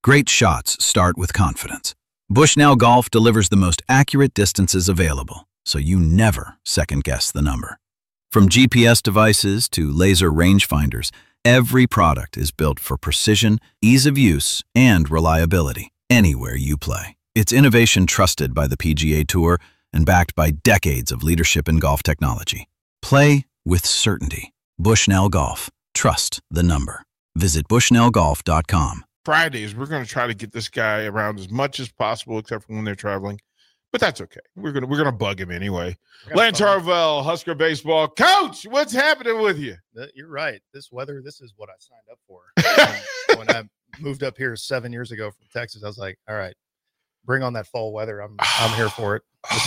Great shots start with confidence. Bushnell Golf delivers the most accurate distances available, so you never second-guess the number. From GPS devices to laser rangefinders, every product is built for precision, ease of use, and reliability anywhere you play. It's innovation trusted by the PGA Tour and backed by decades of leadership in golf technology. Play with certainty. Bushnell Golf. Trust the number. Visit bushnellgolf.com. Fridays, we're going to try to get this guy around as much as possible, except for when they're traveling. But that's okay. We're gonna bug him anyway. Lance Harvell, Husker baseball coach. What's happening with you? You're right. This weather, this is what I signed up for. When I moved up here 7 years ago from Texas, I was like, all right, bring on that fall weather. I'm here for it.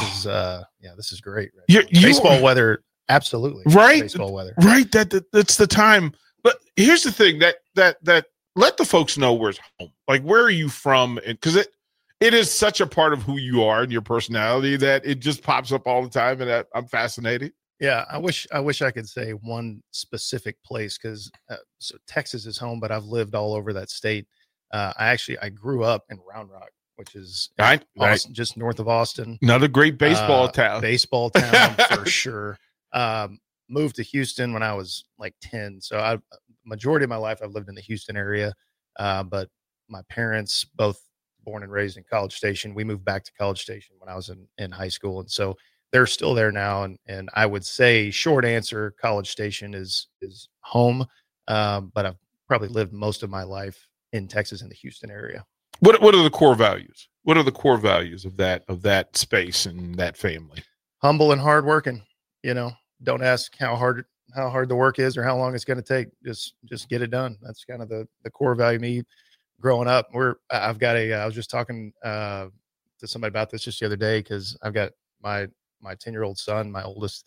This is great. Right? Baseball weather, absolutely. Right. Baseball weather. Right. That's the time. But here's the thing that let the folks know where's home. Like, where are you from? Because it is such a part of who you are and your personality that it just pops up all the time, and I'm fascinated. Yeah, I wish I could say one specific place, because so Texas is home, but I've lived all over that state. I grew up in Round Rock, which is Austin, just north of Austin. Another great baseball town. Baseball town for sure. Moved to Houston when I was like 10. So majority of my life I've lived in the Houston area. But my parents, both born and raised in College Station. We moved back to College Station when I was in high school. And so they're still there now. And I would say, short answer, College Station is home. But I've probably lived most of my life in Texas in the Houston area. What are the core values? What are the core values of that space and that family? Humble and hardworking. Don't ask how hard the work is or how long it's going to take. Just get it done. That's kind of the core value of me growing up. I was just talking to somebody about this just the other day, because I've got my 10-year-old son, my oldest.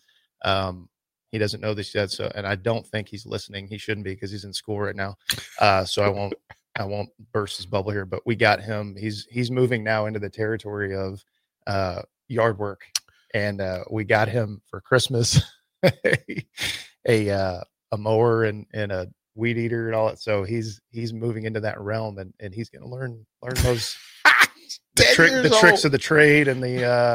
He doesn't know this yet, and I don't think he's listening. He shouldn't be, because he's in school right now. So I won't burst his bubble here, but we got him. He's moving now into the territory of yard work, and we got him for Christmas a mower and a weed eater and all that. So he's moving into that realm, and he's going to learn those the tricks of the trade and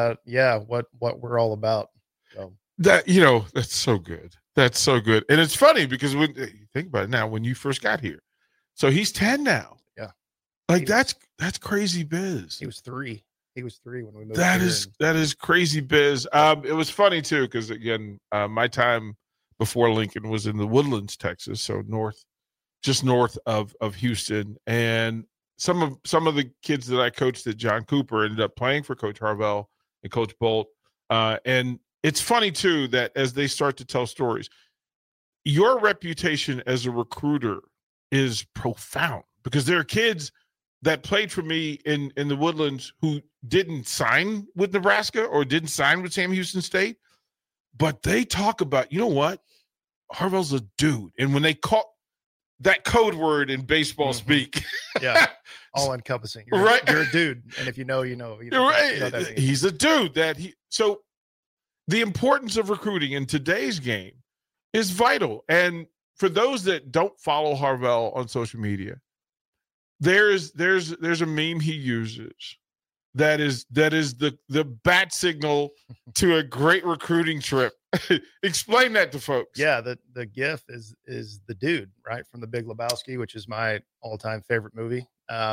what we're all about. So that's so good. That's so good. And it's funny because when you think about it now, when you first got here, so he's 10 now. Yeah. Like that's crazy biz. He was 3 when we moved. That is crazy biz. It was funny too, because again, my time before Lincoln was in the Woodlands, Texas, so just north of Houston, and some of the kids that I coached at John Cooper ended up playing for Coach Harvell and Coach Bolt. And it's funny too that as they start to tell stories, your reputation as a recruiter is profound, because there are kids that played for me in the Woodlands who didn't sign with Nebraska or didn't sign with Sam Houston State, but they talk about, you know what, Harvell's a dude. And when they call that code word in baseball speak, yeah, all encompassing. Right, you're a dude, and if you know. Right, he's a dude. So the importance of recruiting in today's game is vital. And for those that don't follow Harvell on social media, there's a meme he uses that is the bat signal to a great recruiting trip. Explain that to folks. Yeah, the GIF is the dude, right, from The Big Lebowski, which is my all-time favorite movie.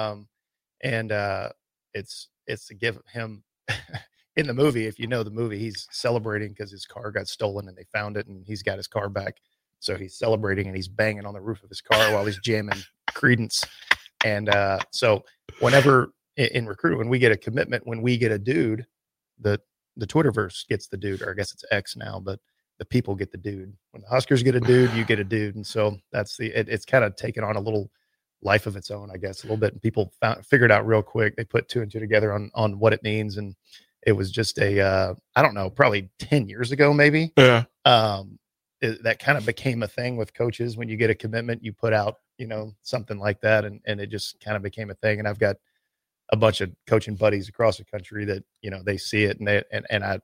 And it's the GIF of him in the movie. If you know the movie, he's celebrating because his car got stolen and they found it, and he's got his car back. So he's celebrating and he's banging on the roof of his car while he's jamming Creedence. And so whenever in recruiting, when we get a commitment, when we get a dude, the Twitterverse gets the dude, or I guess it's X now, but the people get the dude. When the Huskers get a dude, you get a dude. And so that's it's kind of taken on a little life of its own, I guess, a little bit. And people figured out real quick. They put 2 and 2 together on what it means. And it was just I don't know, probably 10 years ago, maybe. Yeah. That kind of became a thing with coaches. When you get a commitment, you put out, something like that. And it just kind of became a thing. And I've got a bunch of coaching buddies across the country that, they see it, and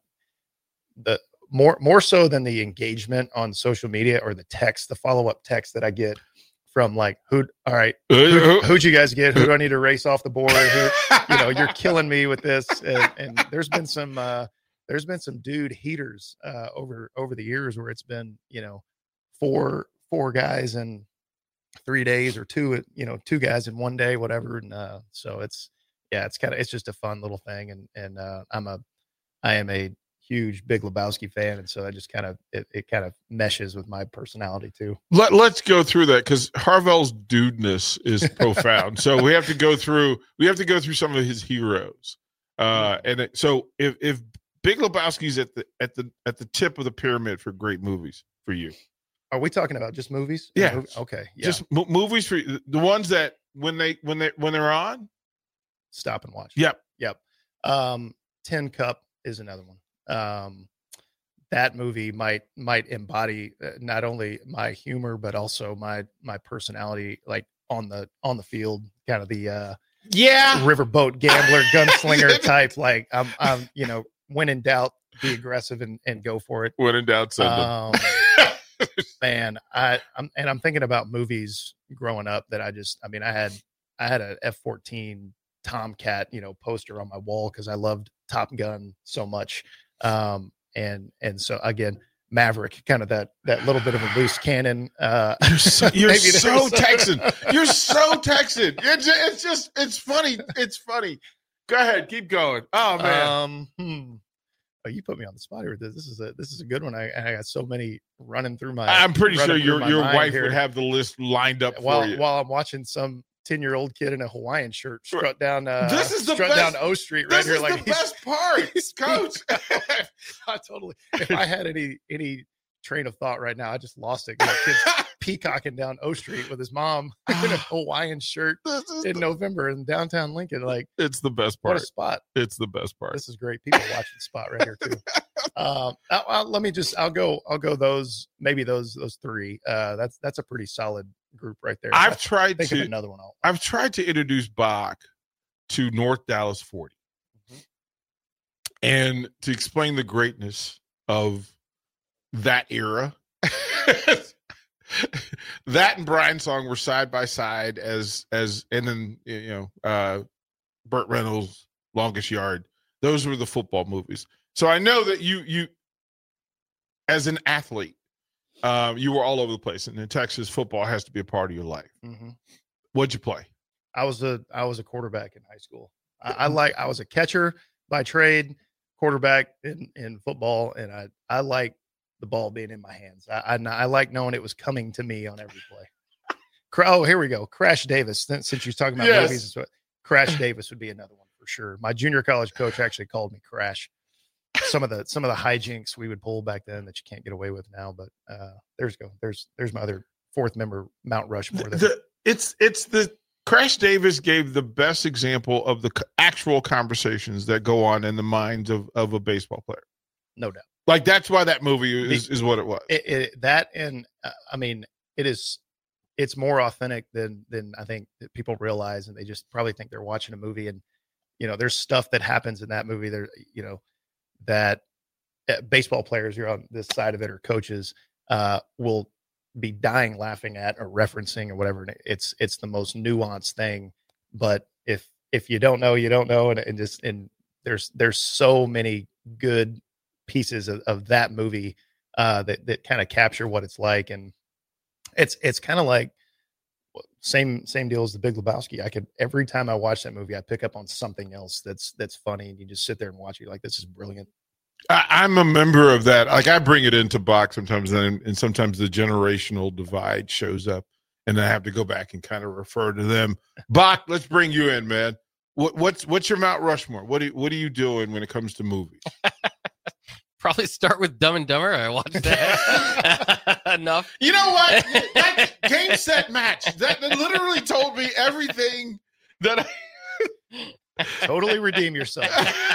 more so than the engagement on social media or the follow-up text that I get from like all right, who'd you guys get? Who do I need to race off the board? You're killing me with this. And there's been some dude heaters over the years where it's been, four guys in 3 days, or two guys in 1 day, whatever. And so it's just a fun little thing. And I am a huge Big Lebowski fan, and so I just kind of it kind of meshes with my personality too. Let's go through that, because Harvell's dudeness is profound. So we have to go through some of his heroes. So if Big Lebowski's at the tip of the pyramid for great movies for you. Are we talking about just movies? Yeah. Okay. Yeah. Just movies for the ones that when they're on, stop and watch. Yep. Tin Cup is another one. That movie might embody not only my humor but also my personality, like on the field, kind of the riverboat gambler gunslinger type. Like I'm when in doubt, be aggressive and go for it. When in doubt, send them. Man, I'm thinking about movies growing up that I had a F-14 Tomcat, poster on my wall because I loved Top Gun so much. And so again, Maverick, kind of that little bit of a loose cannon. You're so Texan. You're so Texan. It's funny. It's funny. Go ahead, keep going. Oh man. Oh, you put me on the spot here. This is a good one. I got so many running through my. I'm pretty sure your wife here. would have the list lined up for you while I'm watching some 10-year-old kid in a Hawaiian shirt strut down. This is down O Street right here. This is the best part, Coach. I totally. If I had any train of thought right now, I just lost it. Kid's peacocking down O Street with his mom in a Hawaiian shirt in November in downtown Lincoln. Like, it's the best part. What a spot! It's the best part. This is great. People watching the spot right here too. I'll go those three. That's a pretty solid group right there. I've tried to introduce Bach to North Dallas 40, and to explain the greatness of that era. That and Brian Song were side by side and then Burt Reynolds, Longest Yard. Those were the football movies. So I know that you as an athlete, you were all over the place, and in Texas, football has to be a part of your life. Mm-hmm. What'd you play? I was a quarterback in high school. I was a catcher by trade, quarterback in football, and I like the ball being in my hands. I like knowing it was coming to me on every play. Oh, here we go. Crash Davis. Since you're talking about movies, Crash Davis would be another one for sure. My junior college coach actually called me Crash. Some of the hijinks we would pull back then that you can't get away with now. But there's my other fourth member, Mount Rushmore. It's the Crash Davis gave the best example of the actual conversations that go on in the minds of a baseball player. No doubt. Like, that's why that movie is what it was. It's more authentic than I think that people realize, and they just probably think they're watching a movie. And there's stuff that happens in that movie there, that baseball players, you're on this side of it, or coaches will be dying laughing at or referencing or whatever. It's the most nuanced thing. But if you don't know, you don't know, and there's so many good pieces of that movie that kind of capture what it's like. And it's kind of like same deal as the Big Lebowski. Every time I watch that movie, I pick up on something else that's funny, and you just sit there and watch it. Like, this is brilliant. I'm a member of that. Like, I bring it into Bach sometimes, and sometimes the generational divide shows up, and I have to go back and kind of refer to them. Bach, let's bring you in, man. What's your Mount Rushmore? What are you doing when it comes to movies? Probably start with Dumb and Dumber. I watched that enough. You know what? That game, set, match. That literally told me everything that I totally redeem yourself.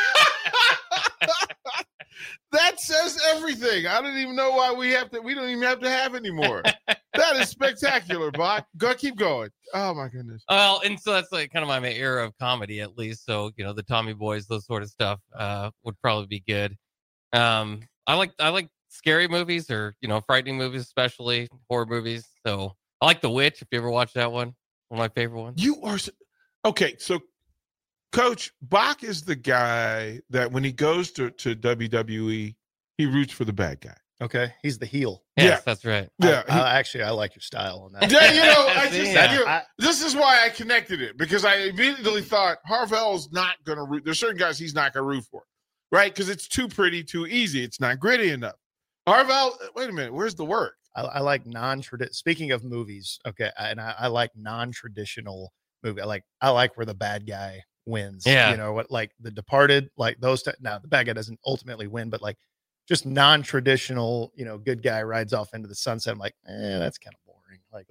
That says everything. I don't even know why we don't even have to have anymore. That is spectacular, Bach. Keep going. Oh my goodness. Well, and so that's like kind of my era of comedy, at least. So, the Tommy Boys, those sort of stuff would probably be good. I like scary movies, or frightening movies, especially horror movies. So I like The Witch. If you ever watched that one of my favorite ones. You are okay. So, Coach Bach is the guy that when he goes to WWE, he roots for the bad guy. Okay, he's the heel. Yes, Yeah. that's right. Yeah, Actually, I like your style on that. Yeah, this is why I connected it, because I immediately thought Harvell's not going to root. There's certain guys he's not going to root for, right? Because it's too pretty, too easy. It's not gritty enough. Harvell, wait a minute, where's the work? I like non-traditional. Speaking of movies, okay, and I like non-traditional movie. I like where the bad guy wins. Yeah, you know what, like The Departed, like those. Now the bad guy doesn't ultimately win, but like just non-traditional, good guy rides off into the sunset. I'm like, that's kind of boring. Like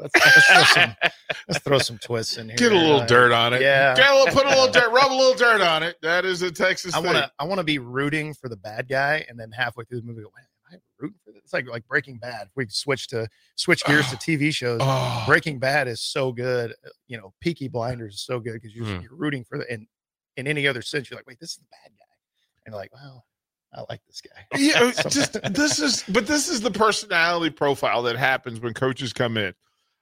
let's throw some twists in here. Get a little dirt on it. Yeah, put a little dirt, rub a little dirt on it. That is a Texas thing. I want to be rooting for the bad guy, and then halfway through the movie, go, am I rooting for this? It's like Breaking Bad. We switch gears to TV shows. Breaking Bad is so good. Peaky Blinders is so good because you're rooting for in any other sense. You're like, wait, this is the bad guy, and you're like, wow. I like this guy. Yeah, this is the personality profile that happens when coaches come in.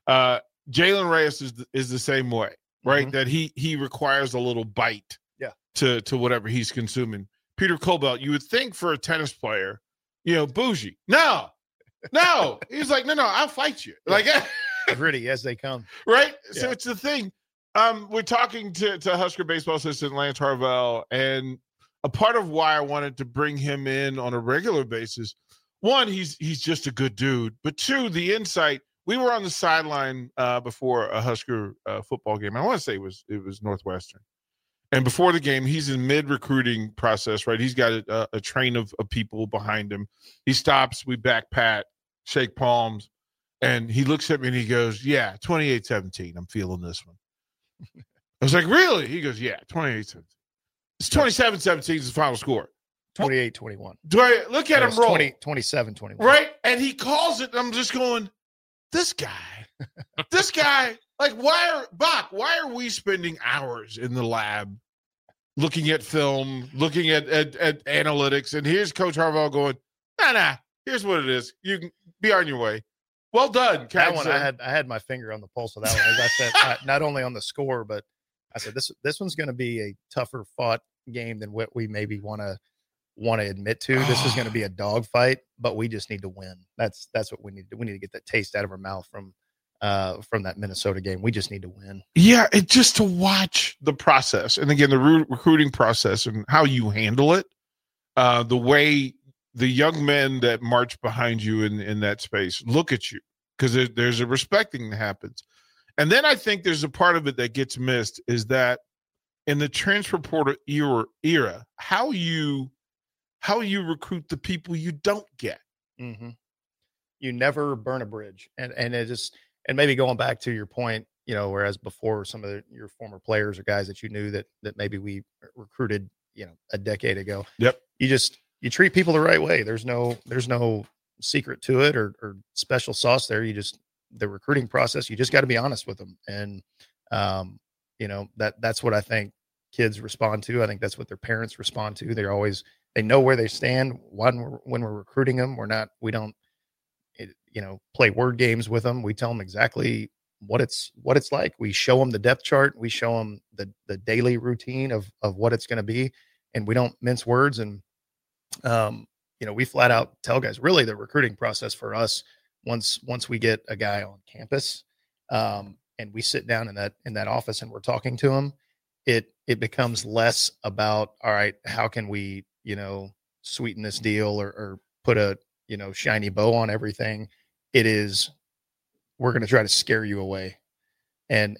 Jalen Reyes is the same way, right? That he requires a little bite, to whatever he's consuming. Peter Colbelt, you would think for a tennis player, bougie. No, he's like, no, I'll fight you. Like gritty as they come, right? Yeah. So it's the thing. We're talking to Husker baseball assistant Lance Harvell, and a part of why I wanted to bring him in on a regular basis, one, he's just a good dude, but two, the insight. We were on the sideline before a Husker football game. I want to say it was Northwestern, and before the game, he's in mid-recruiting process, right? He's got a train of people behind him. He stops, we back pat, shake palms, and he looks at me and he goes, "Yeah, 28-17. I'm feeling this one." I was like, "Really?" He goes, "Yeah, 28-17. It's 27-17 is the final score. 28-21. Do I look at him roll? 27-21. Right? And he calls it, and I'm just going, this guy, like, why are we spending hours in the lab looking at film, looking at analytics, and here's Coach Harvell going, nah, here's what it is. You can be on your way. Well done, that one, I had my finger on the pulse of that one. As I said, not only on the score, but I said this one's going to be a tougher fought game than what we maybe want to admit to. This is going to be a dogfight, but we just need to win. That's what we need to do. We need to get that taste out of our mouth from that Minnesota game. We just need to win. Yeah, just to watch the process, and again, the recruiting process and how you handle it, the way the young men that march behind you in that space look at you, because there's a respecting that happens. And then I think there's a part of it that gets missed, is that in the transfer portal era, how you recruit the people you don't get. Mm-hmm. You never burn a bridge, and maybe going back to your point, whereas before some of your former players or guys that you knew that maybe we recruited, a decade ago. Yep. You treat people the right way. There's no secret to it or special sauce there. The recruiting process, you just got to be honest with them. And, that's what I think kids respond to. I think that's what their parents respond to. They know where they stand when we're recruiting them. We don't play word games with them. We tell them exactly what it's like. We show them the depth chart. We show them the daily routine of what it's going to be. And we don't mince words. And, we flat out tell guys, really the recruiting process for us, once we get a guy on campus, and we sit down in that office and we're talking to him, it becomes less about, all right, how can we, sweeten this deal or put a, shiny bow on everything. It is, we're going to try to scare you away. And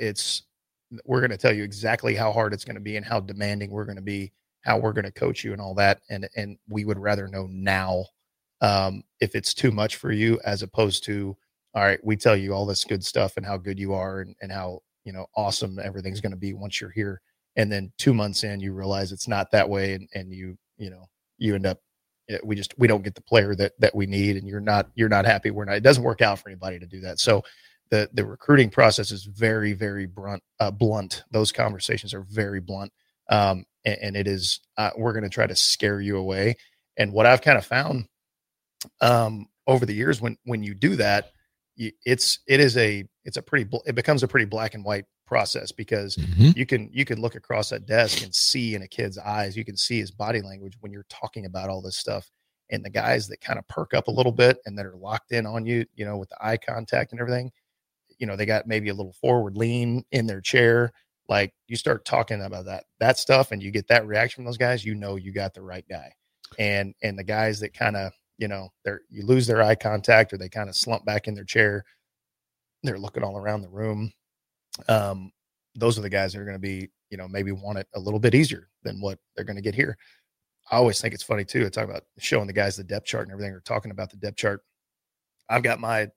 we're going to tell you exactly how hard it's going to be and how demanding we're going to be, how we're going to coach you and all that. And we would rather know now, if it's too much for you, as opposed to, all right, we tell you all this good stuff and how good you are and how, awesome everything's going to be once you're here. And then 2 months in, you realize it's not that way. And you end up, we don't get the player that we need, and you're not happy. It doesn't work out for anybody to do that. So the recruiting process is very, very blunt. Those conversations are very blunt. And it is, we're going to try to scare you away. And what I've kind of found, over the years, when you do that, it becomes a pretty black and white process, because Mm-hmm. you can look across that desk and see in a kid's eyes, you can see his body language when you're talking about all this stuff. And the guys that kind of perk up a little bit and that are locked in on you, with the eye contact and everything, they got maybe a little forward lean in their chair. Like, you start talking about that stuff and you get that reaction from those guys, you got the right guy. And the guys that kind of, you lose their eye contact, or they kind of slump back in their chair, they're looking all around the room. Those are the guys that are going to be, maybe want it a little bit easier than what they're going to get here. I always think it's funny too. I talk about showing the guys the depth chart and everything, or talking about the depth chart. I've got my,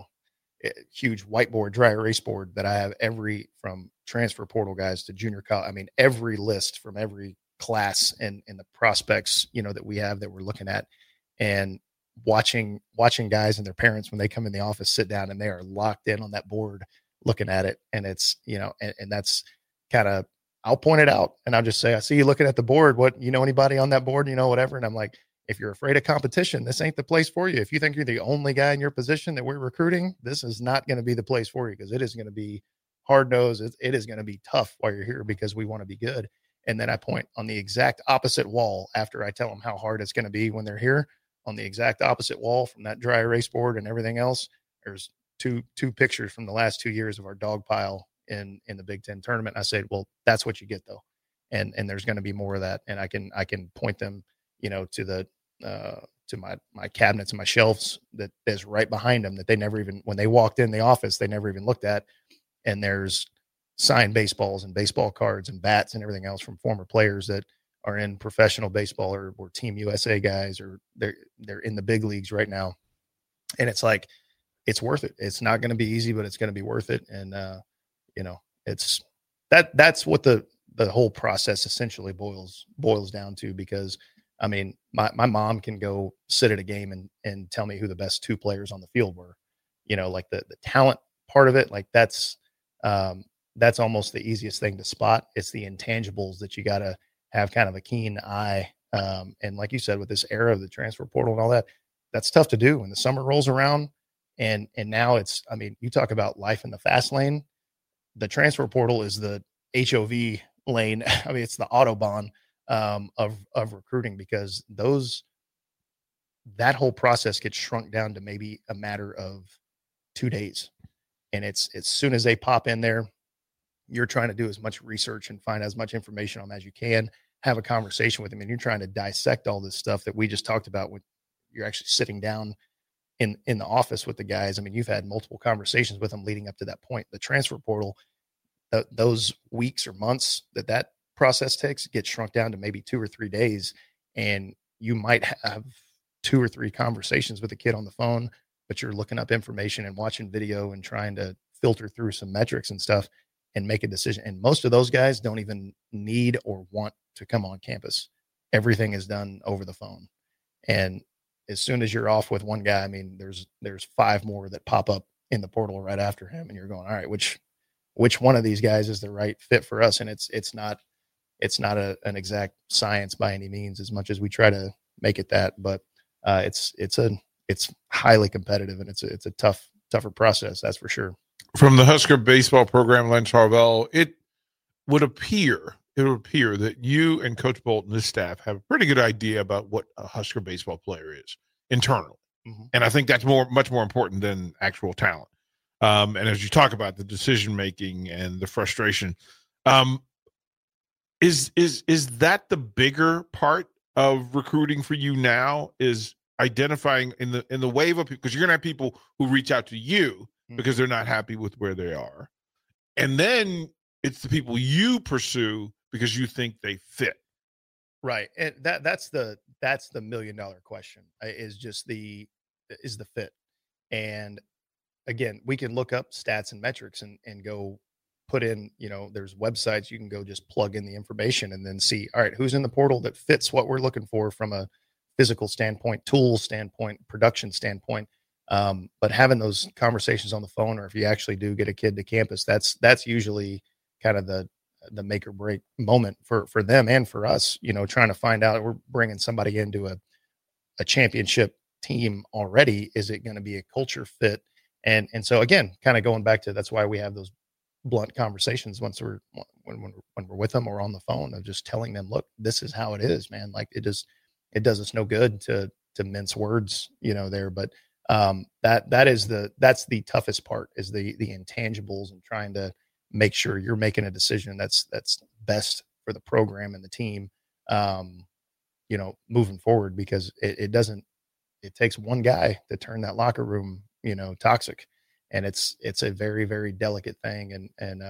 huge whiteboard, dry erase board that I have from transfer portal guys to junior college. I mean, every list from every class and the prospects, that we have that we're looking at, and watching guys and their parents when they come in the office, sit down, and they are locked in on that board looking at it. And it's, and that's kind of, I'll point it out and I'll just say, I see you looking at the board. What, anybody on that board, whatever. And I'm like, if you're afraid of competition, this ain't the place for you. If you think you're the only guy in your position that we're recruiting, this is not going to be the place for you, because it is going to be hard nosed. It is going to be tough while you're here, because we want to be good. And then I point on the exact opposite wall after I tell them how hard it's going to be when they're here. On the exact opposite wall from that dry erase board and everything else, there's two pictures from the last 2 years of our dog pile in the Big Ten tournament. I said, well, that's what you get though. And there's going to be more of that. And I can point them, to the, to my cabinets and my shelves that is right behind them, that they never even, when they walked in the office, they never even looked at. And there's signed baseballs and baseball cards and bats and everything else from former players that are in professional baseball, or Team USA guys, or they're in the big leagues right now. And it's like, it's worth it. It's not going to be easy, but it's going to be worth it. And, it's that's what the whole process essentially boils down to, because I mean, my mom can go sit at a game and tell me who the best 2 players on the field were, like the talent part of it. Like that's almost the easiest thing to spot. It's the intangibles that you got to have kind of a keen eye. And like you said, with this era of the transfer portal and all that, that's tough to do when the summer rolls around. And now it's, I mean, you talk about life in the fast lane. The transfer portal is the HOV lane. I mean, it's the Autobahn of recruiting, because that whole process gets shrunk down to maybe a matter of 2 days. And it's as soon as they pop in there, you're trying to do as much research and find as much information on them as you can, have a conversation with them. And you're trying to dissect all this stuff that we just talked about when you're actually sitting down in the office with the guys. I mean, you've had multiple conversations with them leading up to that point. The transfer portal, those weeks or months that process takes, gets shrunk down to maybe 2 or 3 days. And you might have 2 or 3 conversations with a kid on the phone, but you're looking up information and watching video and trying to filter through some metrics and stuff and make a decision. And most of those guys don't even need or want to come on campus. Everything is done over the phone. And as soon as you're off with one guy, I mean, there's 5 more that pop up in the portal right after him. And you're going, all right, which one of these guys is the right fit for us? And it's not an exact science by any means, as much as we try to make it that, but it's highly competitive, and it's a tougher process. That's for sure. From the Husker baseball program, Len Charvel, it would appear that you and Coach Bolt and his staff have a pretty good idea about what a Husker baseball player is internally. Mm-hmm. And I think that's much more important than actual talent. And as you talk about the decision-making and the frustration, is that the bigger part of recruiting for you now, is identifying in the wave of people, because you're going to have people who reach out to you because they're not happy with where they are. And then it's the people you pursue because you think they fit. Right. And that's the $1 million question, is the fit. And again, we can look up stats and metrics and go put in, there's websites you can go just plug in the information and then see, all right, who's in the portal that fits what we're looking for from a physical standpoint, tool standpoint, production standpoint. But having those conversations on the phone, or if you actually do get a kid to campus, that's usually kind of the make or break moment for them and for us, trying to find out, we're bringing somebody into a championship team already. Is it going to be a culture fit? And so again, kind of going back to, that's why we have those blunt conversations when we're with them or on the phone, of just telling them, look, this is how it is, man. Like it does us no good to mince words, there. But that's the toughest part, is the intangibles, and trying to make sure you're making a decision that's best for the program and the team, moving forward, because it takes one guy to turn that locker room, toxic. And it's a very, very delicate thing. And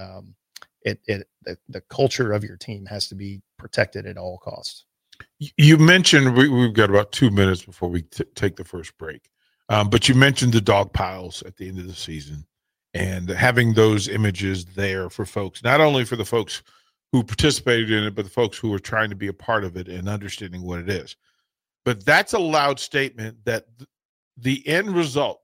the culture of your team has to be protected at all costs. You mentioned, we've got about 2 minutes before we take the first break. But you mentioned the dog piles at the end of the season, and having those images there for folks, not only for the folks who participated in it, but the folks who are trying to be a part of it and understanding what it is. But that's a loud statement that the end result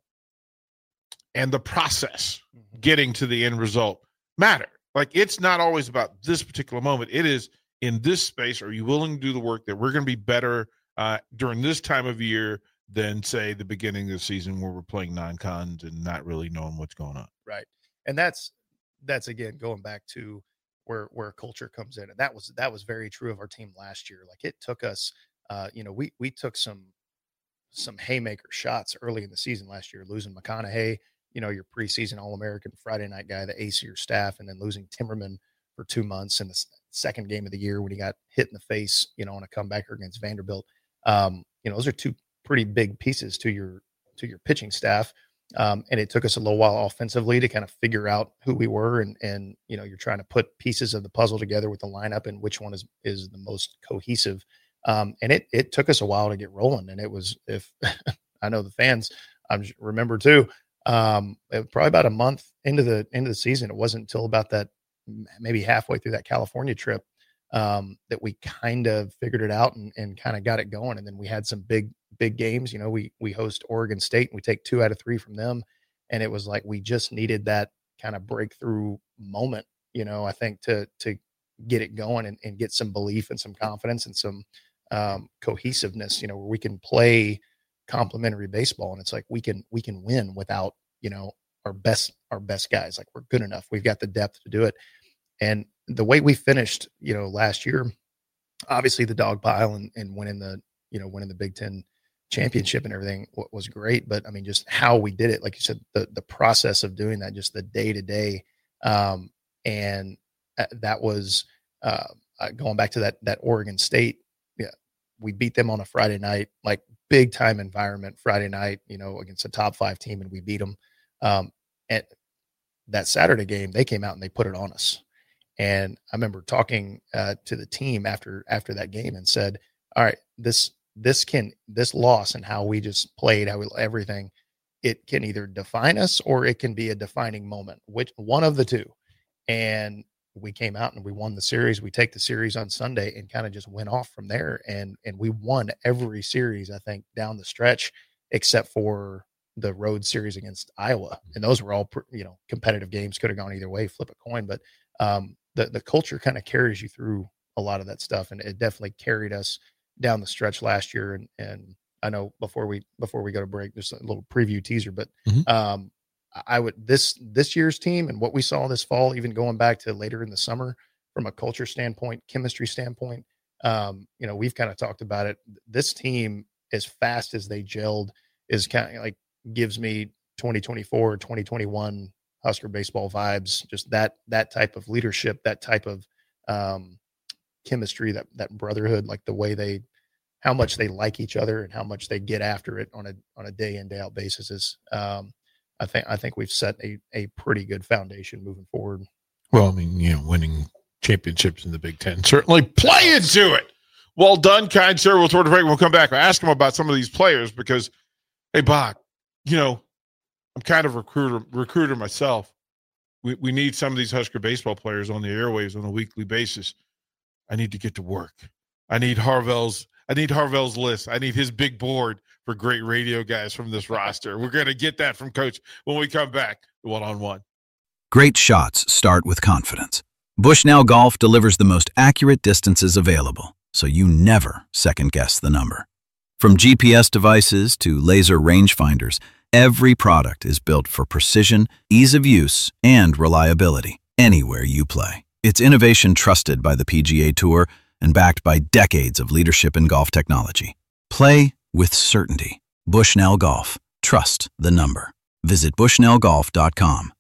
and the process getting to the end result matter. Like, it's not always about this particular moment. It is, in this space, are you willing to do the work that we're going to be better during this time of year than, say, the beginning of the season where we're playing non-cons and not really knowing what's going on. Right. And that's again, going back to where culture comes in. And that was very true of our team last year. Like, it took us, we took some haymaker shots early in the season last year, losing McConaughey, your preseason All-American Friday night guy, the ace of your staff, and then losing Timmerman for 2 months in the second game of the year when he got hit in the face, on a comebacker against Vanderbilt. Those are two pretty big pieces to your pitching staff. And it took us a little while offensively to kind of figure out who we were. And you're trying to put pieces of the puzzle together with the lineup and which one is the most cohesive. And it took us a while to get rolling. And it was, if I know the fans, I remember too, it was probably about a month into the season. It wasn't until about that, maybe halfway through that California trip, that we kind of figured it out and kind of got it going. And then we had some big games. We host Oregon State, and we take 2 out of 3 from them. And it was like, we just needed that kind of breakthrough moment, I think to get it going and get some belief and some confidence and some cohesiveness, where we can play complementary baseball. And it's like, we can win without, our best guys. Like, we're good enough. We've got the depth to do it. And the way we finished, last year, obviously the dog pile and winning the Big Ten championship and everything was great. But I mean, just how we did it, like you said, the process of doing that, just the day to day. And that was going back to that Oregon State. Yeah. We beat them on a Friday night, like big time environment Friday night, against a top 5 team, and we beat them. And that Saturday game, they came out and they put it on us. And I remember talking to the team after that game and said, all right, this loss and how we just played, everything, it can either define us or it can be a defining moment, which one of the two. And we came out and we won the series. We take the series on Sunday and kind of just went off from there. And we won every series, I think, down the stretch, except for the road series against Iowa. And those were all, competitive games, could have gone either way, flip a coin. But the culture kind of carries you through a lot of that stuff. And it definitely carried us down the stretch last year. And I know before we go to break, there's a little preview teaser, but I would, this year's team and what we saw this fall, even going back to later in the summer, from a culture standpoint, chemistry standpoint, we've kind of talked about it. This team, as fast as they gelled, is kind of like, gives me 2024, 2021 Husker baseball vibes, just that type of leadership, that type of chemistry, that brotherhood, like the way how much they like each other and how much they get after it on a day in, day out basis is, I think we've set a pretty good foundation moving forward. Well, I mean, winning championships in the Big Ten certainly play into it. Well done, kind sir. We'll throw the break. We'll come back. I'll ask him about some of these players because, hey, Bach, I'm kind of a recruiter myself. We need some of these Husker baseball players on the airwaves on a weekly basis. I need to get to work. I need Harvell's list. I need his big board for great radio guys from this roster. We're going to get that from Coach when we come back one-on-one. Great shots start with confidence. Bushnell Golf delivers the most accurate distances available, so you never second-guess the number. From GPS devices to laser rangefinders, Every product is built for precision, ease of use, and reliability anywhere you play. It's innovation trusted by the PGA Tour and backed by decades of leadership in golf technology. Play with certainty. Bushnell Golf. Trust the number. Visit bushnellgolf.com.